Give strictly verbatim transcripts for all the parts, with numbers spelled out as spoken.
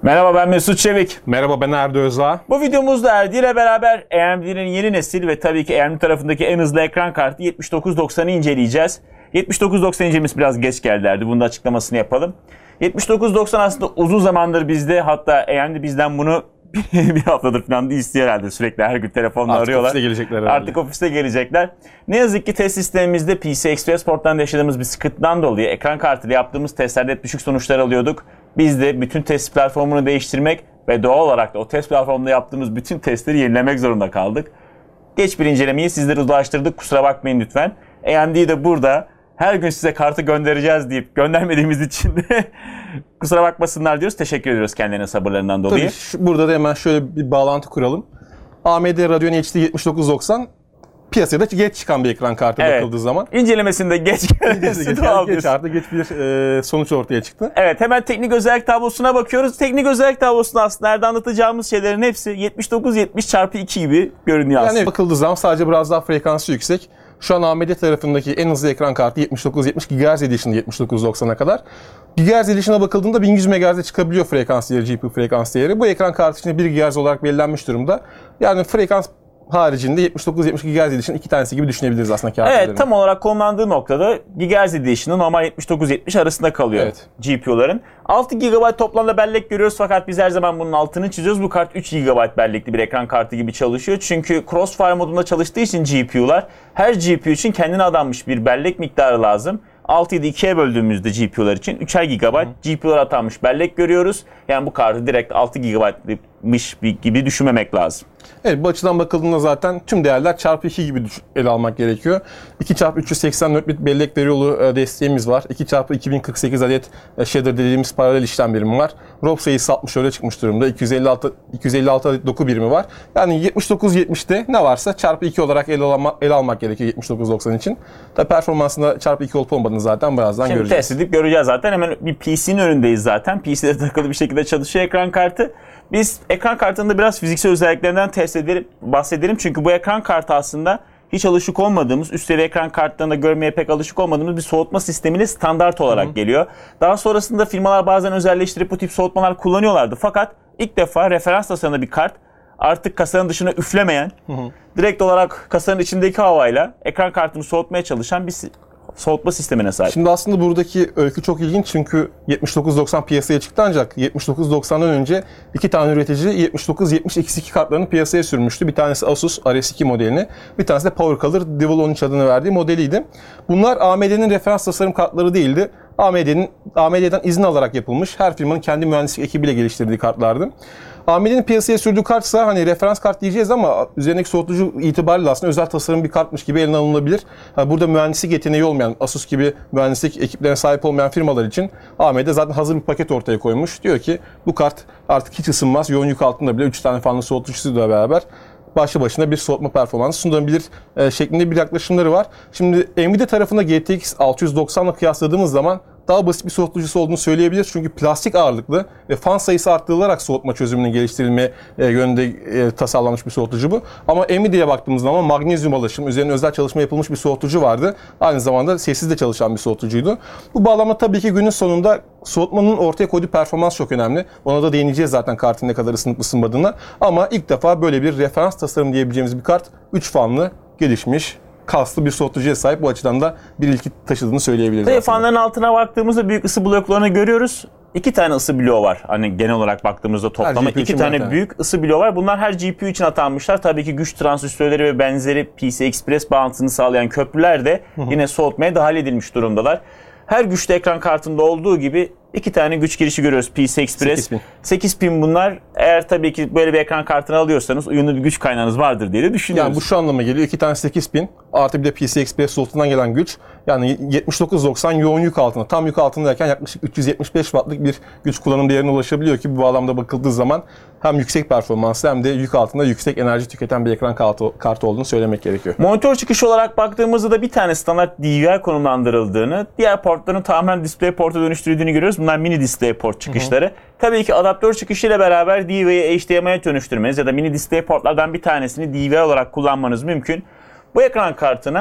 Merhaba, ben Mesut Çevik. Merhaba, ben Erdi Özdağ. Bu videomuzda Erdi ile beraber A M D'nin yeni nesil ve tabii ki A M D tarafındaki en hızlı ekran kartı yetmiş dokuz doksanı inceleyeceğiz. yetmiş dokuz doksan incelemesi biraz geç geldi Erdi. Bunun da açıklamasını yapalım. yetmiş dokuz doksan aslında uzun zamandır bizde, hatta A M D bizden bunu bir haftadır falan da istiyor herhalde. Sürekli her gün telefonla Artık arıyorlar. Artık ofiste gelecekler herhalde. Artık ofiste gelecekler. Ne yazık ki test sistemimizde P C Express Port'tan yaşadığımız bir sıkıntıdan dolayı ekran kartıyla yaptığımız testlerde hep düşük sonuçlar alıyorduk. Biz de bütün test platformunu değiştirmek ve doğal olarak da o test platformunda yaptığımız bütün testleri yenilemek zorunda kaldık. Geç bir incelemeyi sizlere ulaştırdık. Kusura bakmayın lütfen. A M D de burada her gün size kartı göndereceğiz deyip göndermediğimiz için de kusura bakmasınlar diyoruz. Teşekkür ediyoruz kendilerine sabırlarından dolayı. Tabii şu, burada da hemen şöyle bir bağlantı kuralım. A M D Radeon H D yetmiş dokuz doksan piyasaya da geç çıkan bir ekran kartı evet. Bakıldığı zaman. İncelemesinde geç gelmesi geç, doğal. Geç artık geç bir e, sonuç ortaya çıktı. Evet, hemen teknik özellik tablosuna bakıyoruz. Teknik özellik tablosunda aslında nerede anlatacağımız şeylerin hepsi yetmiş dokuz yetmiş çarpı iki gibi görünüyor aslında. Yani bakıldığı zaman sadece biraz daha frekansı yüksek. Şu an A M D tarafındaki en hızlı ekran kartı yetmiş dokuz yetmiş gigahertz Edition yetmiş dokuz doksana kadar. Gigahertz Edition'a bakıldığında bin yüz megahertz'e çıkabiliyor frekans değeri, G P U frekans değeri. Bu ekran kartı için bir gigahertz olarak belirlenmiş durumda. Yani frekans haricinde yetmiş dokuz yetmiş gigahertz Edition iki tanesi gibi düşünebiliriz aslında kartlarını. Evet, tam olarak konumlandığı noktada gigahertz Edition'ın normal yetmiş dokuz yetmiş arasında kalıyor evet. G P U'ların. altı gigabayt toplamda bellek görüyoruz fakat biz her zaman bunun altını çiziyoruz. Bu kart üç gigabayt bellekli bir ekran kartı gibi çalışıyor. Çünkü Crossfire modunda çalıştığı için G P U'lar her G P U için kendine adanmış bir bellek miktarı lazım. altıyı da ikiye böldüğümüzde G P U'lar için üçer gigabayt G P U'lara atanmış bellek görüyoruz. Yani bu kartı direkt altı gigabaytmış gibi düşünmemek lazım. Evet, bu açıdan bakıldığında zaten tüm değerler çarpı iki gibi ele almak gerekiyor. iki çarpı üç yüz seksen dört bit bellek veri yolu desteğimiz var. iki çarpı iki bin kırk sekiz adet shader dediğimiz paralel işlem birimi var. R O M sayısı altmış öyle çıkmış durumda. iki yüz elli altı, iki yüz elli altı adet doku birimi var. Yani yetmiş dokuz yetmişte ne varsa çarpı iki olarak ele, alma, ele almak gerekiyor yetmiş dokuz doksan için. Tabi performansında çarpı iki olup olmadığını zaten birazdan Şimdi göreceğiz. Şimdi test edip göreceğiz zaten. Hemen bir P C'nin önündeyiz zaten. P C'de takılı bir şekilde çalışıyor ekran kartı. Biz ekran kartında biraz fiziksel özelliklerinden test edelim, bahsedelim. Çünkü bu ekran kartı aslında hiç alışık olmadığımız, üst seviye ekran kartlarında görmeye pek alışık olmadığımız bir soğutma sistemiyle standart olarak Hı-hı. geliyor. Daha sonrasında firmalar bazen özelleştirip bu tip soğutmalar kullanıyorlardı. Fakat ilk defa referans tasarımında bir kart artık kasanın dışına üflemeyen, Hı-hı. direkt olarak kasanın içindeki havayla ekran kartını soğutmaya çalışan bir soğutma sistemine sahip. Şimdi aslında buradaki öykü çok ilginç çünkü yetmiş dokuz doksan piyasaya çıktı ancak yetmiş dokuz doksandan önce iki tane üretici yetmiş dokuz yetmiş X iki kartlarını piyasaya sürmüştü. Bir tanesi Asus R S iki modelini, bir tanesi de PowerColor Devil on üç adını verdiği modeliydi. Bunlar A M D'nin referans tasarım kartları değildi. A M D'nin A M D'den izin alarak yapılmış, her firmanın kendi mühendislik ekibiyle geliştirdiği kartlardı. A M D'nin piyasaya sürdüğü kartsa hani referans kart diyeceğiz ama üzerindeki soğutucu itibariyle aslında özel tasarım bir kartmış gibi eline alınabilir. Yani burada mühendislik yeteneği olmayan, Asus gibi mühendislik ekiplerine sahip olmayan firmalar için A M D zaten hazır bir paket ortaya koymuş. Diyor ki bu kart artık hiç ısınmaz, yoğun yük altında bile üç tane fanlı soğutucusuyla beraber başlı başına bir soğutma performansı sunulabilir e, şeklinde bir yaklaşımları var. Şimdi Nvidia tarafında G T X altı yüz doksanla kıyasladığımız zaman daha basit bir soğutucusu olduğunu söyleyebiliriz. Çünkü plastik ağırlıklı ve fan sayısı arttırılarak soğutma çözümünün geliştirilme e, yönünde e, tasarlanmış bir soğutucu bu. Ama Nvidia'ya baktığımız zaman magnezyum alaşım, üzerine özel çalışma yapılmış bir soğutucu vardı. Aynı zamanda sessiz de çalışan bir soğutucuydu. Bu bağlamda tabii ki günün sonunda soğutmanın ortaya koyduğu performans çok önemli. Ona da değineceğiz zaten kartın ne kadar ısınıp ısınmadığına. Ama ilk defa böyle bir referans tasarım diyebileceğimiz bir kart üç fanlı, gelişmiş, kaslı bir soğutucuya sahip. Bu açıdan da bir ilki taşıdığını söyleyebiliriz. Ve fanların altına baktığımızda büyük ısı bloklarını görüyoruz. İki tane ısı bloğu var. Hani genel olarak baktığımızda toplama iki tane tane büyük ısı bloğu var. Bunlar her G P U için atanmışlar. Tabii ki güç transistörleri ve benzeri P C Express bağlantısını sağlayan köprüler de yine soğutmaya dahil edilmiş durumdalar. Her güçlü ekran kartında olduğu gibi iki tane güç girişi görüyoruz P C Express. sekiz pin. sekiz pin bunlar. Eğer tabii ki böyle bir ekran kartını alıyorsanız uyumlu bir güç kaynağınız vardır diye de düşünüyoruz. Yani bu şu anlama geliyor. iki tane sekiz pin artı bir de P C Express slotundan gelen güç. Yani yetmiş dokuz doksan yoğun yük altında, tam yük altındayken yaklaşık üç yüz yetmiş beş wattlık bir güç kullanım değerine ulaşabiliyor ki bu bağlamda bakıldığı zaman hem yüksek performanslı hem de yük altında yüksek enerji tüketen bir ekran kartı, kartı olduğunu söylemek gerekiyor. Monitör çıkışı olarak baktığımızda da bir tane standart D V R konumlandırıldığını, diğer portların tamamen display porta dönüştürdüğünü görüyoruz. Bunlar mini display port çıkışları. Hı hı. Tabii ki adaptör çıkışıyla beraber D V R'yi H D M I'ye dönüştürmeniz ya da mini display portlardan bir tanesini D V R olarak kullanmanız mümkün. Bu ekran kartına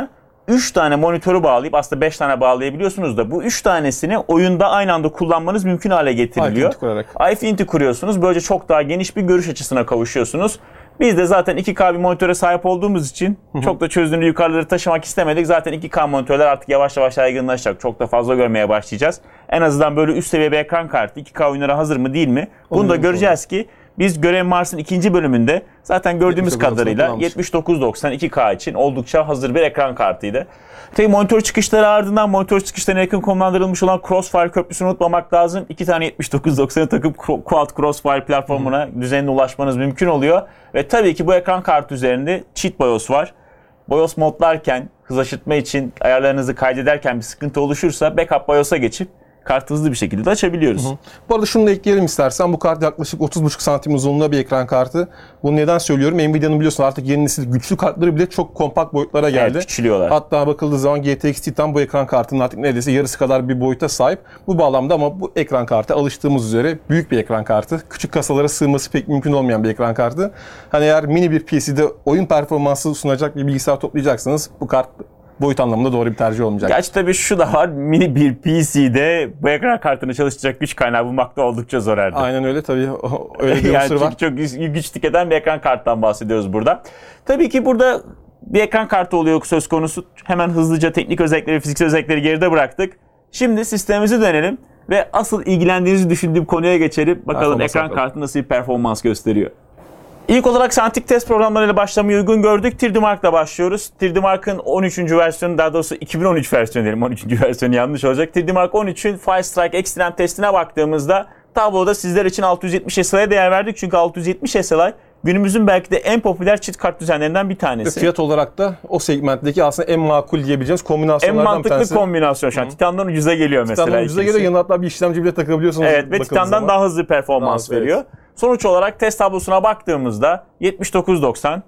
üç tane monitörü bağlayıp aslında beş tane bağlayabiliyorsunuz da bu üç tanesini oyunda aynı anda kullanmanız mümkün hale getiriliyor. Infinity kurarak. Infinity kuruyorsunuz. Böylece çok daha geniş bir görüş açısına kavuşuyorsunuz. Biz de zaten iki K bir monitöre sahip olduğumuz için çok da çözünürlüğü yukarıları taşımak istemedik. Zaten iki K monitörler artık yavaş yavaş yaygınlaşacak. Çok da fazla görmeye başlayacağız. En azından böyle üst seviye bir ekran kartı iki K oyunlara hazır mı değil mi? Bunu da göreceğiz ki biz Görev Mars'ın ikinci bölümünde zaten gördüğümüz kadarıyla yetmiş dokuz doksan iki K için oldukça hazır bir ekran kartıydı. Tabii monitör çıkışları ardından monitör çıkışlarına yakın konumlandırılmış olan Crossfire köprüsünü unutmamak lazım. İki tane yetmiş dokuz doksanı takıp Quad Crossfire platformuna hmm. düzenine ulaşmanız mümkün oluyor. Ve tabii ki bu ekran kartı üzerinde cheat BIOS var. BIOS modlarken, hız aşıtma için ayarlarınızı kaydederken bir sıkıntı oluşursa backup BIOS'a geçip kartı hızlı bir şekilde de açabiliyoruz. Hı hı. Bu arada şunu da ekleyelim istersen. Bu kart yaklaşık otuz buçuk santim uzunluğunda bir ekran kartı. Bunu neden söylüyorum? Nvidia'nın biliyorsun artık yeni nesil güçlü kartları bile çok kompakt boyutlara geldi. Evet, küçülüyorlar. Hatta bakıldığı zaman G T X Titan bu ekran kartının artık neredeyse yarısı kadar bir boyuta sahip. Bu bağlamda ama bu ekran kartı alıştığımız üzere büyük bir ekran kartı. Küçük kasalara sığması pek mümkün olmayan bir ekran kartı. Hani eğer mini bir P C'de oyun performansı sunacak bir bilgisayar toplayacaksanız bu kart boyut anlamında doğru bir tercih olmayacak. Gerçi tabii şu da var. Mini bir P C'de bu ekran kartını çalıştıracak güç kaynağı bulmak da oldukça zor herhalde. Aynen öyle tabii. Öyle bir yani unsur var. Çok güç tüketen bir ekran karttan bahsediyoruz burada. Tabii ki burada bir ekran kartı oluyor söz konusu. Hemen hızlıca teknik özellikleri, fiziksel özellikleri geride bıraktık. Şimdi sistemimize dönelim ve asıl ilgilendiğinizi düşündüğüm konuya geçelim. Bakalım ekran kartı nasıl bir performans gösteriyor. İlk olarak Santik test programlarıyla başlamayı uygun gördük. üç D Mark'la başlıyoruz. üç D Mark'ın on üçüncü versiyonu, daha doğrusu iki bin on üç versiyonu diyelim. on üçüncü versiyonu yanlış olacak. üç D Mark on üçün Firestrike Extreme testine baktığımızda tabloda sizler için altı yüz yetmiş S L I'ye değer verdik. Çünkü altı yüz yetmiş S L I günümüzün belki de en popüler çift kart düzenlerinden bir tanesi. Ve fiyat olarak da o segmentteki aslında en makul diyebileceğimiz kombinasyonlardan bir tanesi. En mantıklı kombinasyon şu an. Titan'dan ucuza geliyor mesela. Titan'dan ucuza geliyor. Yanına hatta bir işlemci bile takabiliyorsunuz. Evet ve Titan'dan zaman daha hızlı performans daha veriyor. Evet. Sonuç olarak test tablosuna baktığımızda yetmiş dokuz doksan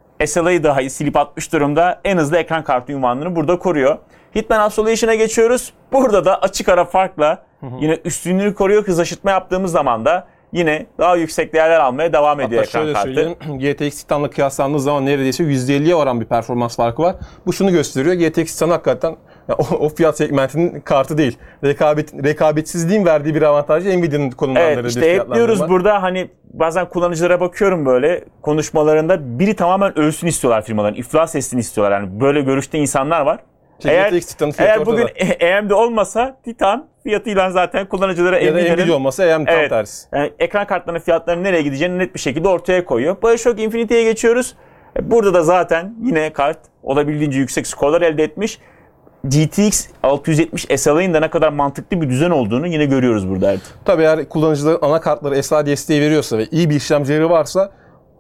S L I'yi dahi silip atmış durumda, en hızlı ekran kartı unvanını burada koruyor. Hitman Absolution'a geçiyoruz. Burada da açık ara farkla hı hı. yine üstünlüğü koruyor. Hız aşıtma yaptığımız zaman da yine daha yüksek değerler almaya devam ediyor hatta ekran kartı. G T X Titan'la kıyaslandığı zaman neredeyse yüzde elliye varan bir performans farkı var. Bu şunu gösteriyor. G T X Titan hakikaten o, o fiyat segmentinin kartı değil. Rekabet, rekabetsizliğin verdiği bir avantajı Nvidia'nın konumlandırdığı evet, işte hep diyoruz burada, hani bazen kullanıcılara bakıyorum böyle konuşmalarında, biri tamamen ölsün istiyorlar firmaların. İflas etsin istiyorlar. Yani böyle görüşte insanlar var. Şey, eğer eğer bugün A M D olmasa Titan fiyatıyla zaten kullanıcılara ya Nvidia'nın, Nvidia olmasa A M D evet, tam tersi. Yani ekran kartlarının fiyatlarının nereye gideceğini net bir şekilde ortaya koyuyor. BioShock Infinity'ye geçiyoruz. Burada da zaten yine kart olabildiğince yüksek skorlar elde etmiş. G T X altı yüz yetmiş S L I'nin de ne kadar mantıklı bir düzen olduğunu yine görüyoruz burada artık. Tabii eğer kullanıcıların ana kartları S A D desteği veriyorsa ve iyi bir işlemcileri varsa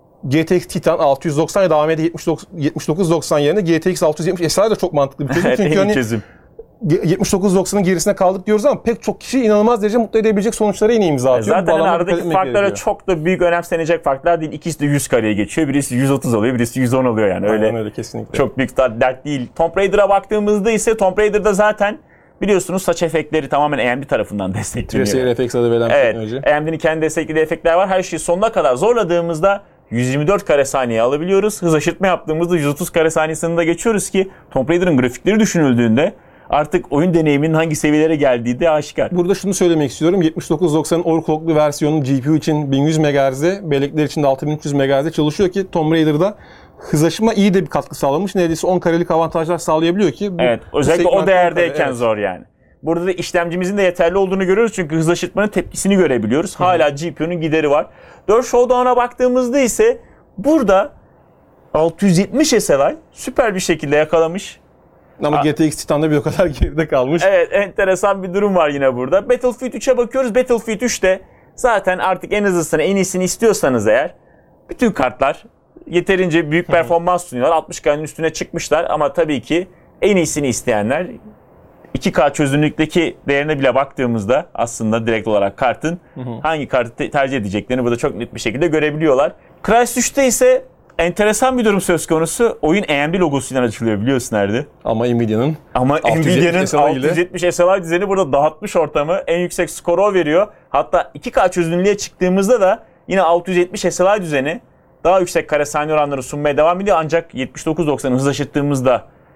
G T X Titan altı yüz doksan ya da A M D yetmiş dokuz doksan yerine G T X altı yüz yetmiş S L I de çok mantıklı bir çözüm. Evet, çünkü hani çözüm. yetmiş dokuz doksanın gerisine kaldık diyoruz ama pek çok kişi inanılmaz derece mutlu edebilecek sonuçlara yine imza atıyor. Zaten hani aradaki farklara çok da büyük önemsenecek farklar değil. İkisi de yüz kareye geçiyor. Birisi yüz otuz oluyor, birisi yüz on oluyor yani. Öyle, öyle kesinlikle. Çok büyük dert değil. Tomb Raider'a baktığımızda ise Tomb Raider'da zaten biliyorsunuz saç efektleri tamamen A M D tarafından destekleniyor. T S R F X adı verilen evet, teknoloji. A M D'nin kendi desteklediği efektler var. Her şeyi sonuna kadar zorladığımızda yüz yirmi dört kare saniye alabiliyoruz. Hız aşırtma yaptığımızda yüz otuz kare saniyesinde de geçiyoruz ki Tomb Raider'ın grafikleri düşünüldüğünde artık oyun deneyiminin hangi seviyelere geldiği de aşikar. Burada şunu söylemek istiyorum. yetmiş dokuz doksanın overclocklu versiyonu G P U için bin yüz megahertz'de, bellekler için de altı bin üç yüz megahertz'de çalışıyor ki Tomb Raider'da hız aşımına iyi de bir katkı sağlamış. Neredeyse on karelik avantajlar sağlayabiliyor ki. Bu, evet, özellikle o değerdeyken evet. zor yani. Burada da işlemcimizin de yeterli olduğunu görüyoruz çünkü hız aşırtmanın tepkisini görebiliyoruz. Hala G P U'nun gideri var. dört Showdown'a baktığımızda ise burada altı yüz yetmiş S L I süper bir şekilde yakalamış. Ama G T X Titan'da bir o kadar geride kalmış. Evet, enteresan bir durum var yine burada. Battlefield üçe bakıyoruz. Battlefield üçte zaten artık en hızlısını, en iyisini istiyorsanız eğer bütün kartlar yeterince büyük performans sunuyorlar. altmış K'nın üstüne çıkmışlar ama tabii ki en iyisini isteyenler iki K çözünürlükteki değerine bile baktığımızda aslında direkt olarak kartın hangi kartı tercih edeceklerini burada çok net bir şekilde görebiliyorlar. Crysis üçte ise enteresan bir durum söz konusu. Oyun A M D logosuyla açılıyor biliyorsun nerede? Ama Nvidia'nın Ama Nvidia'nın altı yüz yetmiş S L I düzeni burada dağıtmış ortamı. En yüksek skoru o veriyor. Hatta iki K çözünürlüğe çıktığımızda da yine altı yüz yetmiş S L I düzeni daha yüksek kare saniye oranları sunmaya devam ediyor. Ancak yetmiş dokuz doksanı hız aşıttığımızda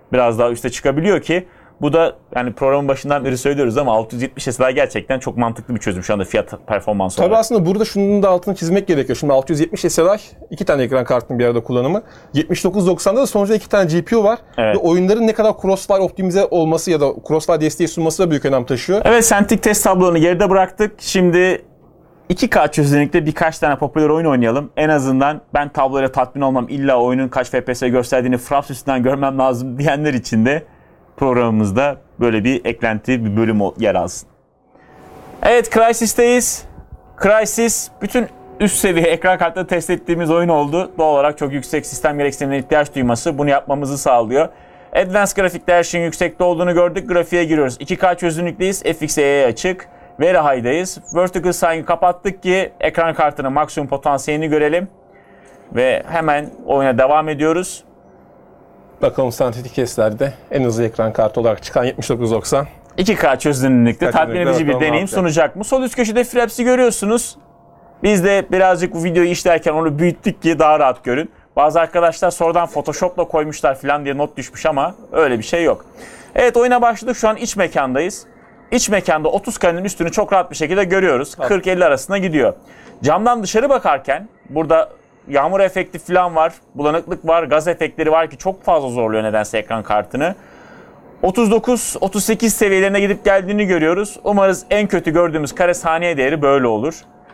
biraz daha üste çıkabiliyor ki bu da yani programın başından beri söylüyoruz ama altı yüz yetmiş S L I performansı gerçekten çok mantıklı bir çözüm şu anda fiyat performansı olarak. Tabii aslında burada şunun da altını çizmek gerekiyor. Şimdi altı yüz yetmiş S L I iki tane ekran kartının bir arada kullanımı. yetmiş dokuz doksanda da sonuçta iki tane G P U var. Evet. Ve oyunların ne kadar crossfire optimize olması ya da crossfire desteği sunması da büyük önem taşıyor. Evet, Centric test tablonu geride bıraktık. Şimdi iki K çözünürlükte birkaç tane popüler oyun oynayalım. En azından ben tabloyla tatmin olmam, illa oyunun kaç F P S gösterdiğini fraps üstünden görmem lazım diyenler için de programımızda böyle bir eklenti, bir bölüm yer alsın. Evet, Crysis'teyiz. Crysis bütün üst seviye ekran kartları test ettiğimiz oyun oldu. Doğal olarak çok yüksek sistem gereksinimlerine ihtiyaç duyması bunu yapmamızı sağlıyor. Advanced grafikte her şeyin yüksekte olduğunu gördük. Grafiğe giriyoruz. iki K çözünürlükteyiz. F X E'ye açık. Very High'dayız. Vertical Sign'ı kapattık ki ekran kartının maksimum potansiyelini görelim. Ve hemen oyuna devam ediyoruz. Bakalım sentetik testlerde en hızlı ekran kartı olarak çıkan yetmiş dokuz doksan. iki K çözünürlükte tatmin edici bir deneyim sunacak mı? Sol üst köşede Fraps'i görüyorsunuz. Biz de birazcık bu videoyu işlerken onu büyüttük ki daha rahat görün. Bazı arkadaşlar sonradan Photoshop'la koymuşlar falan diye not düşmüş ama öyle bir şey yok. Evet, oyuna başladık. Şu an iç mekandayız. İç mekanda otuz karenin üstünü çok rahat bir şekilde görüyoruz. kırk elli arasında gidiyor. Camdan dışarı bakarken burada yağmur efekti falan var, bulanıklık var, gaz efektleri var ki çok fazla zorluyor nedense ekran kartını. otuz dokuz otuz sekiz seviyelerine gidip geldiğini görüyoruz. Umarız en kötü gördüğümüz kare saniye değeri böyle olur.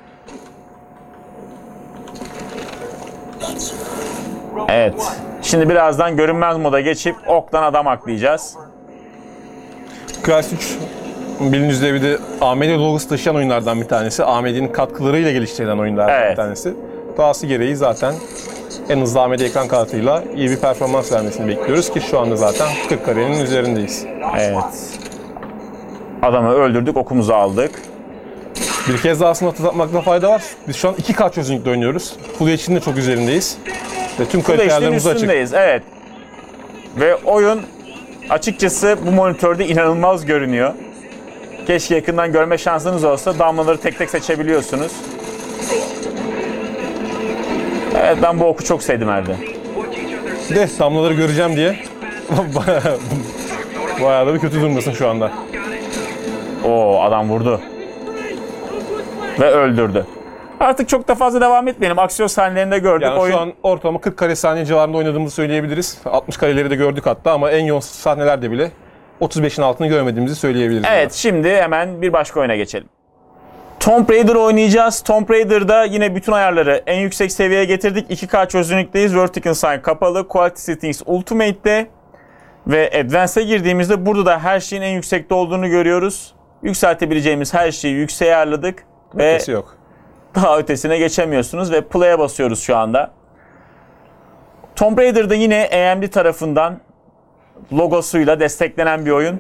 Evet. Şimdi birazdan görünmez moda geçip oktan adam aklayacağız. Crysis üç bildiğiniz üzere bir de A M D logosu taşıyan oyunlardan bir tanesi. A M D'nin katkılarıyla geliştirilen oyunlardan Evet. bir tanesi. Doğası gereği zaten en hızlı A M D ekran kartıyla iyi bir performans vermesini bekliyoruz ki şu anda zaten kırk karenin üzerindeyiz. Evet. Adamı öldürdük, okumuzu aldık. Bir kez daha aslında hatırlatmakta fayda var. Biz şu an iki K çözünürlükte oynuyoruz. Full H D'nin de çok üzerindeyiz. Ve tüm kalite ayarlarımız açık. Üstündeyiz, evet. Ve oyun açıkçası bu monitörde inanılmaz görünüyor. Keşke yakından görme şansınız olsa. Damlaları tek tek seçebiliyorsunuz. Evet, ben bu oku çok sevdim Erdem. Bir de damlaları göreceğim diye bayağı, bayağı da bir kötü durumdasın şu anda. Oo, adam vurdu. Ve öldürdü. Artık çok da fazla devam etmeyelim. Aksiyon sahnelerinde gördük. Yani oyun... şu an ortalama kırk kare saniye civarında oynadığımızı söyleyebiliriz. altmış kareleri de gördük hatta ama en yoğun sahnelerde bile otuz beşin altını görmediğimizi söyleyebiliriz. Evet, burada. şimdi hemen bir başka oyuna geçelim. Tomb Raider oynayacağız. Tomb Raider'da yine bütün ayarları en yüksek seviyeye getirdik. iki K çözünürlükteyiz. Vertical Sign kapalı. Quality Settings Ultimate'de. Ve Advanced'e girdiğimizde burada da her şeyin en yüksekte olduğunu görüyoruz. Yükseltebileceğimiz her şeyi yükseğe ayarladık. Ve Ötesi yok. daha ötesine geçemiyorsunuz ve play'e basıyoruz şu anda. Tomb Raider'da yine A M D tarafından logosuyla desteklenen bir oyun.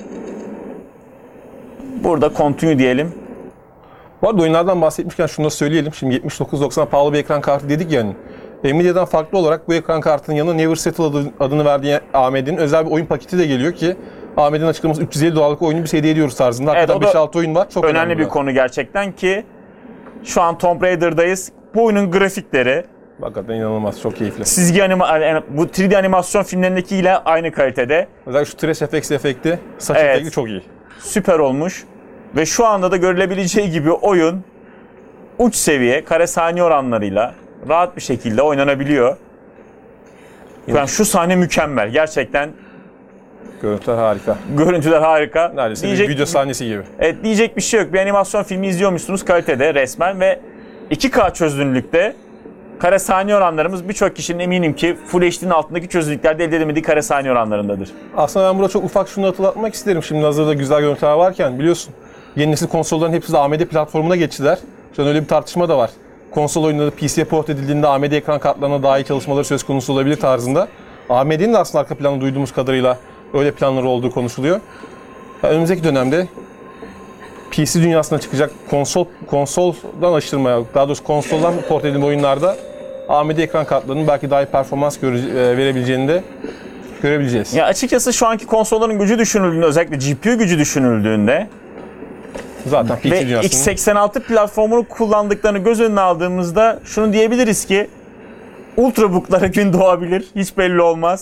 Burada continue diyelim. Bu arada oyunlardan bahsetmişken şunu da söyleyelim. Şimdi yetmiş dokuz doksan pahalı bir ekran kartı dedik yani. Nvidia'dan farklı olarak bu ekran kartının yanına Never Settle adını verdiği A M D'nin özel bir oyun paketi de geliyor ki A M D'nin açıklaması üç yüz elli dolarlık oyunu biz hediye ediyoruz tarzında. Evet, hakikaten beş altı oyun var. Çok önemli, önemli bir konu gerçekten ki şu an Tomb Raider'dayız. Bu oyunun grafikleri hakikaten inanılmaz, çok keyifli. çizgi anima bu üç D animasyon filmlerindekiyle aynı kalitede. Özellikle şu Trace Effects efekti, saç Evet. efekti çok iyi. Süper olmuş. Ve şu anda da görülebileceği gibi oyun uç seviye kare saniye oranlarıyla rahat bir şekilde oynanabiliyor. Yani şu sahne mükemmel. Gerçekten Görüntüler harika. görüntüler harika. Neredeyse Diyecek, bir video sahnesi gibi. evet, diyecek bir şey yok. Bir animasyon filmi izliyormuşsunuz kalitede resmen ve iki K çözünürlükte kare saniye oranlarımız birçok kişinin eminim ki Full H D'nin altındaki çözünürlüklerde elde edemediği kare saniye oranlarındadır. Aslında ben burada çok ufak şunu hatırlatmak isterim. Şimdi hazırda güzel görüntüler varken biliyorsun yeni nesil konsolların hepsi de A M D platformuna geçtiler. Şu an öyle bir tartışma da var. Konsol oyunları P C'ye port edildiğinde A M D ekran kartlarına daha iyi çalışmaları söz konusu olabilir tarzında. A M D'nin de aslında arka planı duyduğumuz kadarıyla öyle planları olduğu konuşuluyor. Yani önümüzdeki dönemde P C dünyasına çıkacak konsol konsoldan aşırmaya, daha doğrusu konsoldan port edilme oyunlarda A M D ekran kartlarının belki daha iyi performans göre, verebileceğini de görebileceğiz. Ya açıkçası şu anki konsolların gücü düşünüldüğünde, özellikle G P U gücü düşünüldüğünde zaten P C ve dünyasının x seksen altı platformunu kullandıklarını göz önüne aldığımızda şunu diyebiliriz ki Ultrabook'lara gün doğabilir. Hiç belli olmaz.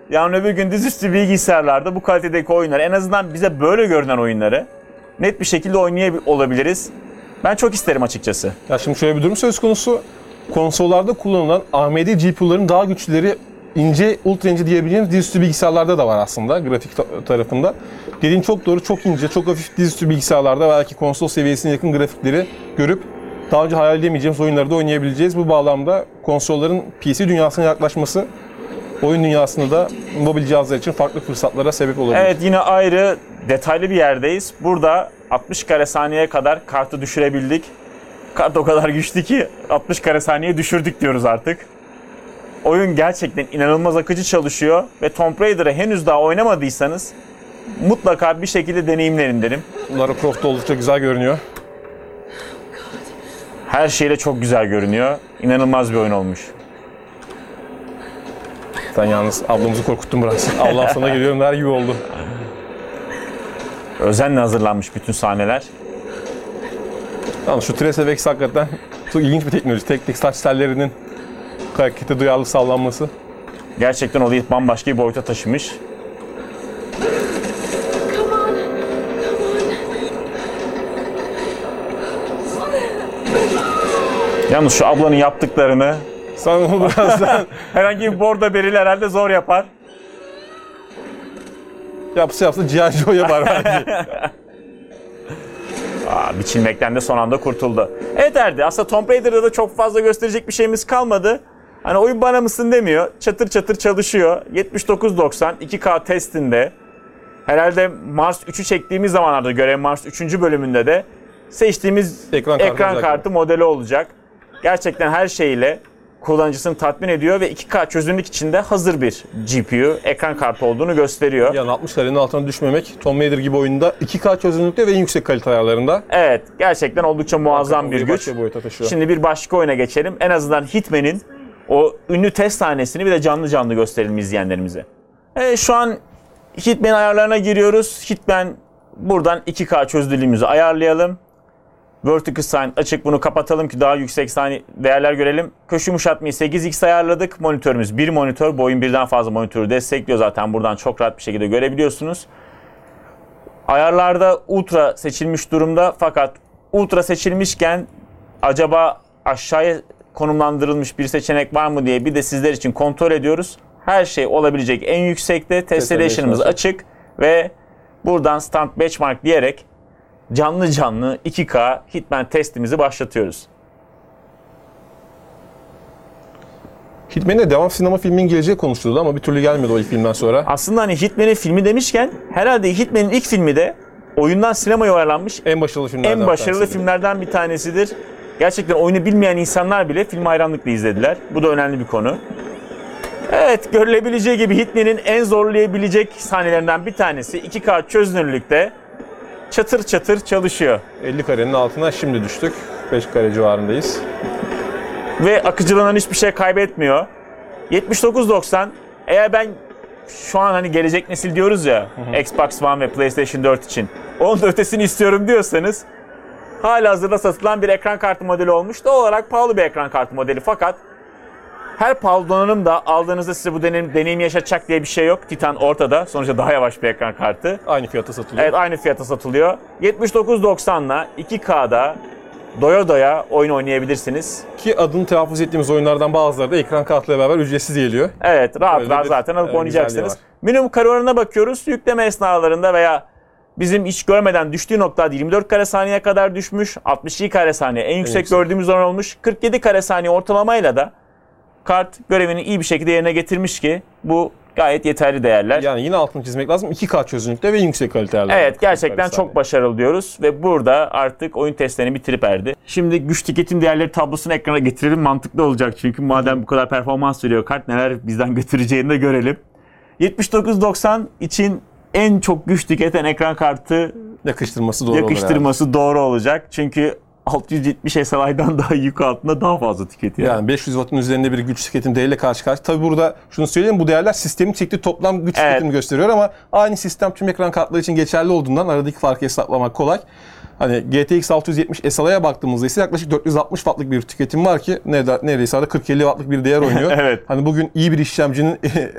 yarın öbür gün dizüstü bilgisayarlarda bu kalitedeki oyunları, en azından bize böyle görünen oyunları net bir şekilde oynayabiliriz. Ben çok isterim açıkçası. Ya şimdi şöyle bir durum söz konusu. Konsollarda kullanılan A M D G P U'ların daha güçlüleri ince, ultra ince diyebileceğimiz dizüstü bilgisayarlarda da var aslında grafik ta- tarafında. Dediğin çok doğru, çok ince, çok hafif dizüstü bilgisayarlarda belki konsol seviyesine yakın grafikleri görüp daha önce hayal edemeyeceğimiz oyunları da oynayabileceğiz. Bu bağlamda konsolların P C dünyasına yaklaşması oyun dünyasında da mobil cihazlar için farklı fırsatlara sebep olabilir. Evet, yine ayrı detaylı bir yerdeyiz. Burada altmış kare saniyeye kadar kartı düşürebildik. Kart o kadar güçlü ki altmış kare saniye düşürdük diyoruz artık. Oyun gerçekten inanılmaz akıcı çalışıyor ve Tomb Raider'ı henüz daha oynamadıysanız mutlaka bir şekilde deneyimleyin derim. Lara Croft oldukça güzel görünüyor. Her şeyle çok güzel görünüyor. İnanılmaz bir oyun olmuş. Sen yalnız ablamızı korkuttun biraz. Ablam sana geliyorum der gibi oldu. Özenle hazırlanmış bütün sahneler. Yalnız şu Trace F X hakikaten çok ilginç bir teknoloji. Tek tek saç tellerinin harekete duyarlı sallanması. Gerçekten olayı bambaşka bir boyuta taşımış. Yalnız şu ablanın yaptıklarını Sen onu birazdan herhangi bir bordo berili herhalde zor yapar. yapsa yapsa G I. Joe yapar belki. Aa, biçilmekten de son anda kurtuldu. Evet Erdi, aslında Tomb Raider'da da çok fazla gösterecek bir şeyimiz kalmadı. Hani oyun bana mısın demiyor. Çatır çatır çalışıyor. yetmiş dokuz doksan iki K testinde. Herhalde Mars üçü çektiğimiz zamanlarda, görev Mars üçüncü bölümünde de seçtiğimiz Ekran ekran, kartı kartı, olacak. modeli olacak. Gerçekten her şeyiyle kullanıcısını tatmin ediyor ve iki K çözünürlük içinde hazır bir G P U, ekran kartı olduğunu gösteriyor. Yani altmış karenin altına düşmemek Tomb Raider gibi oyunda iki K çözünürlükte ve en yüksek kalite ayarlarında. Evet, gerçekten oldukça muazzam bir güç. Başka boyuta taşıyor. Şimdi bir başka oyuna geçelim. En azından Hitman'in o ünlü test sahnesini bir de canlı canlı gösterelim izleyenlerimize. Evet, şu an Hitman ayarlarına giriyoruz. Hitman, buradan iki K çözünürlüğümüzü ayarlayalım. Vertical Sign açık, bunu kapatalım ki daha yüksek saniye değerler görelim. Köşe yumuşatmayı sekiz x ayarladık. Monitörümüz bir monitör. Bu oyun birden fazla monitörü destekliyor zaten. Buradan çok rahat bir şekilde görebiliyorsunuz. Ayarlarda Ultra seçilmiş durumda. Fakat Ultra seçilmişken acaba aşağıya konumlandırılmış bir seçenek var mı diye bir de sizler için kontrol ediyoruz. Her şey olabilecek en yüksekte. Tessellation'ımız açık ve buradan Start Benchmark diyerek canlı canlı iki K Hitman testimizi başlatıyoruz. Hitman'e devam sinema filminin geleceği konuşuldu ama bir türlü gelmedi o ilk filmden sonra. Aslında hani Hitman'in filmi demişken herhalde Hitman'in ilk filmi de oyundan sinemaya uyarlanmış En başarılı filmlerden en başarılı bir tanesidir. filmlerden bir tanesidir. Gerçekten oyunu bilmeyen insanlar bile filmi hayranlıkla izlediler. Bu da önemli bir konu. Evet, görülebileceği gibi Hitman'in en zorlayabilecek sahnelerinden bir tanesi iki K çözünürlükte çatır çatır çalışıyor. elli karenin altına şimdi düştük. beş kare civarındayız. Ve akıcılığından hiçbir şey kaybetmiyor. yetmiş dokuz doksan, eğer ben şu an hani gelecek nesil diyoruz ya, hı hı. Xbox One ve PlayStation dört için onun da ötesini istiyorum diyorsanız halihazırda satılan bir ekran kartı modeli olmuş. Doğal olarak pahalı bir ekran kartı modeli, fakat her pahalı donanım da aldığınızda size bu deneyim, deneyimi yaşatacak diye bir şey yok. Titan ortada. Sonuçta daha yavaş bir ekran kartı. Aynı fiyata satılıyor. Evet, aynı fiyata satılıyor. yetmiş dokuz doksanla iki K'da doya doya oyun oynayabilirsiniz. Ki adını telaffuz ettiğimiz oyunlardan bazıları da ekran kartıyla beraber ücretsiz geliyor. Evet, rahat Öyle rahat bir, zaten alıp e, oynayacaksınız. Minimum kare oranına bakıyoruz. Yükleme esnalarında veya bizim hiç görmeden düştüğü noktada yirmi dört kare saniyeye kadar düşmüş. altmış iki kare saniye en yüksek, en yüksek gördüğümüz oran olmuş. kırk yedi kare saniye ortalamayla da kart görevini iyi bir şekilde yerine getirmiş ki bu gayet yeterli değerler. Yani yine altını çizmek lazım. iki K çözünürlükte ve yüksek kalitelerle. Evet, gerçekten çok başarılı diyoruz ve burada artık oyun testlerini bitirip erdi. Şimdi güç tüketim değerleri tablosunu ekrana getirelim, mantıklı olacak çünkü madem bu kadar performans veriyor kart, neler bizden götüreceğini de görelim. yetmiş dokuz doksan için en çok güç tüketen ekran kartı yakıştırması doğru yakıştırması olur doğru olacak çünkü altı yüz yetmiş S L I'dan daha yük altında daha fazla tüketiyor. Yani beş yüz wattın üzerinde bir güç tüketim değeriyle karşı karşı. Tabi burada şunu söyleyeyim, bu değerler sistemin çektiği toplam güç evet. tüketimi gösteriyor ama aynı sistem tüm ekran kartları için geçerli olduğundan aradaki farkı hesaplamak kolay. Hani G T X altı yüz yetmiş S L'ye baktığımızda ise yaklaşık dört yüz altmış wattlık bir tüketim var ki neredeyse kırk elli wattlık bir değer oynuyor. Evet. Hani bugün iyi bir işlemcinin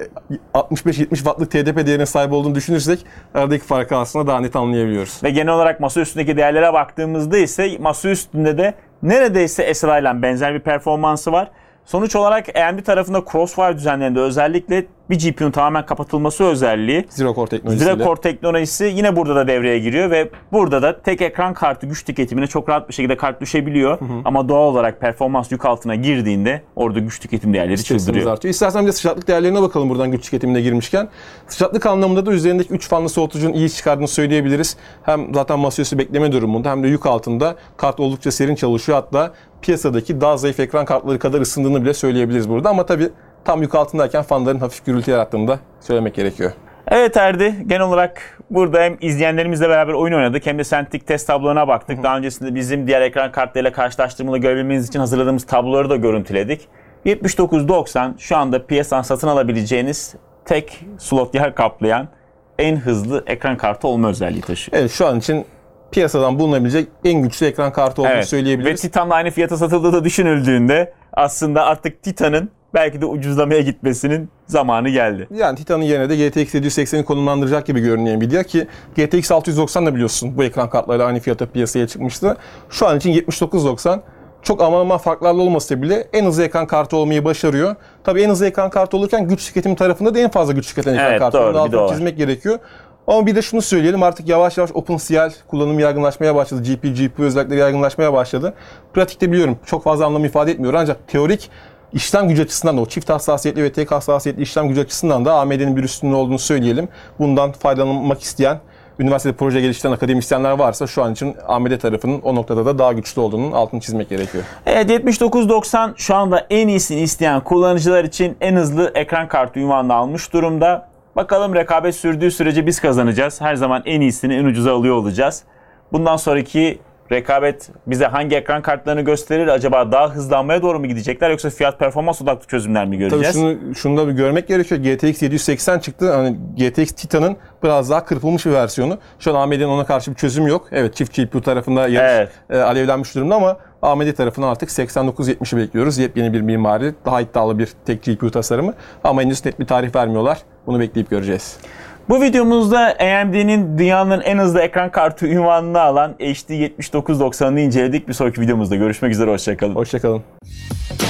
altmış beş yetmiş wattlık T D P değerine sahip olduğunu düşünürsek aradaki farkı aslında daha net anlayabiliyoruz. Ve genel olarak masa üstündeki değerlere baktığımızda ise masa üstünde de neredeyse S L ile benzer bir performansı var. Sonuç olarak A M D tarafında Crossfire düzenlerinde özellikle bir G P U'nun tamamen kapatılması özelliği, Zero Core teknolojisiyle. Zero Core teknolojisi yine burada da devreye giriyor ve burada da tek ekran kartı güç tüketimine çok rahat bir şekilde kart düşebiliyor. Hı hı. Ama doğal olarak performans yük altına girdiğinde orada güç tüketim değerleri çıldırıyor. Artıyor. İstersen bir de sıcaklık değerlerine bakalım buradan güç tüketimine girmişken. Sıcaklık anlamında da üzerindeki üç fanlı soğutucunun iyi çıkardığını söyleyebiliriz. Hem zaten masaüstü bekleme durumunda hem de yük altında kart oldukça serin çalışıyor. Hatta piyasadaki daha zayıf ekran kartları kadar ısındığını bile söyleyebiliriz burada. Ama tabii tam yük altındayken fanların hafif gürültü yarattığını da söylemek gerekiyor. Evet Erdi, genel olarak burada hem izleyenlerimizle beraber oyun oynadık hem de sentik test tablolarına baktık. Hı-hı. Daha öncesinde bizim diğer ekran kartlarıyla karşılaştırmalı görebilmeniz için hazırladığımız tabloları da görüntüledik. yetmiş dokuz doksan şu anda piyasadan satın alabileceğiniz tek slot yer kaplayan en hızlı ekran kartı olma özelliği taşıyor. Evet, şu an için piyasadan bulunabilecek en güçlü ekran kartı olduğunu evet. söyleyebiliriz. Ve Titan'la aynı fiyata satıldığı da düşünüldüğünde aslında artık Titan'ın belki de ucuzlamaya gitmesinin zamanı geldi. Yani Titan'ın yerine de G T X yedi yüz sekseni konumlandıracak gibi görünüyor Nvidia ki G T X altı yüz doksan da biliyorsun bu ekran kartlarıyla aynı fiyata piyasaya çıkmıştı. Şu an için yetmiş dokuz doksan çok aman aman farklarla olmasa bile en hızlı ekran kartı olmayı başarıyor. Tabii en hızlı ekran kartı olurken güç tüketimi tarafında da en fazla güç tüketen ekran evet, kartı. Doğru, Onu altını çizmek gerekiyor. Ama bir de şunu söyleyelim, artık yavaş yavaş OpenCL kullanımı yaygınlaşmaya başladı. G P U, G P U özellikleri yaygınlaşmaya başladı. Pratikte biliyorum çok fazla anlam ifade etmiyor ancak teorik işlem gücü açısından da o çift hassasiyetli ve tek hassasiyetli işlem gücü açısından da A M D'nin bir üstünlüğü olduğunu söyleyelim. Bundan faydalanmak isteyen, üniversitede proje geliştiren akademisyenler varsa şu an için A M D tarafının o noktada da daha güçlü olduğunun altını çizmek gerekiyor. Evet, yetmiş dokuz doksan şu anda en iyisini isteyen kullanıcılar için en hızlı ekran kartı unvanını almış durumda. Bakalım rekabet sürdüğü sürece biz kazanacağız. Her zaman en iyisini en ucuza alıyor olacağız. Bundan sonraki rekabet bize hangi ekran kartlarını gösterir? Acaba daha hızlanmaya doğru mu gidecekler yoksa fiyat performans odaklı çözümler mi göreceğiz? Tabii şunu, şunu da bir görmek gerekiyor. G T X yedi yüz seksen çıktı. Hani G T X Titan'ın biraz daha kırpılmış bir versiyonu. Şu an A M D'nin ona karşı bir çözüm yok. Evet, çift G P U tarafında yarış evet. e, alevlenmiş durumda ama A M D tarafından artık seksen dokuz yetmişi bekliyoruz. Yepyeni bir mimari, daha iddialı bir tek G P U tasarımı. Ama henüz net bir tarih vermiyorlar. Bunu bekleyip göreceğiz. Bu videomuzda A M D'nin dünyanın en hızlı ekran kartı unvanını alan H D yetmiş dokuz doksanını inceledik. Bir sonraki videomuzda görüşmek üzere. Hoşçakalın. Hoşçakalın.